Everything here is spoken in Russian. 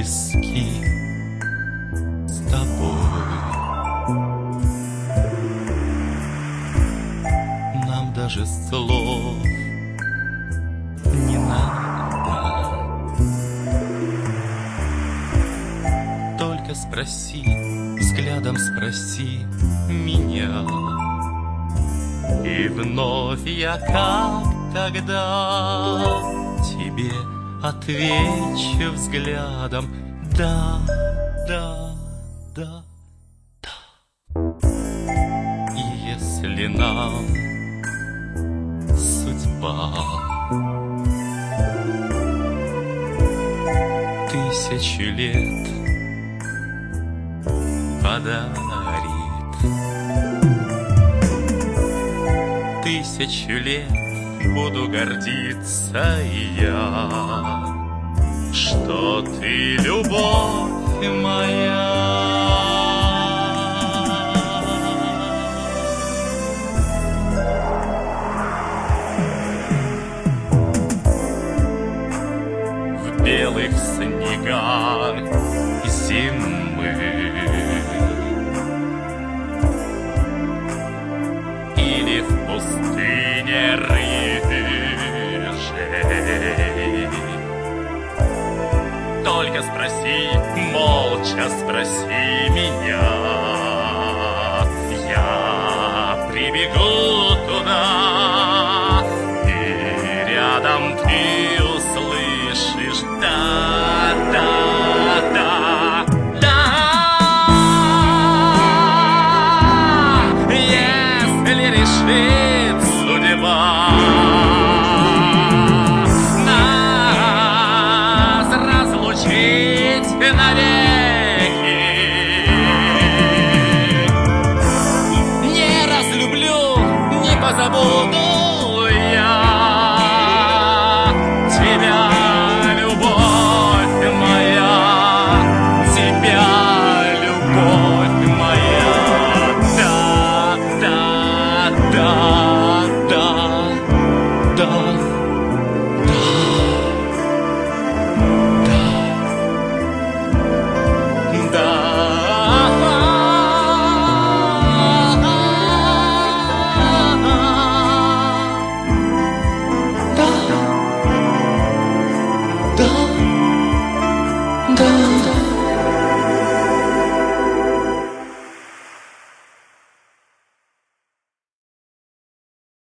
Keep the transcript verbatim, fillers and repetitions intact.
близки с тобой. Нам даже слов не надо. Только спроси, взглядом спроси меня, и вновь я, как тогда, тебе отвечу взглядом: да, да, да, да. И если нам судьба тысячу лет подарит, тысячу лет буду гордиться я, что ты любовь моя. В белых снегах зимы или в пустыне рыжей, только спроси, молча спроси меня, я прибегу туда, и рядом ты услышишь: да, да, да, да. Если решит судьба нас разлучить навеки, не разлюблю, не позабуду я тебя, любовь моя, тебя, любовь моя, да, да, да.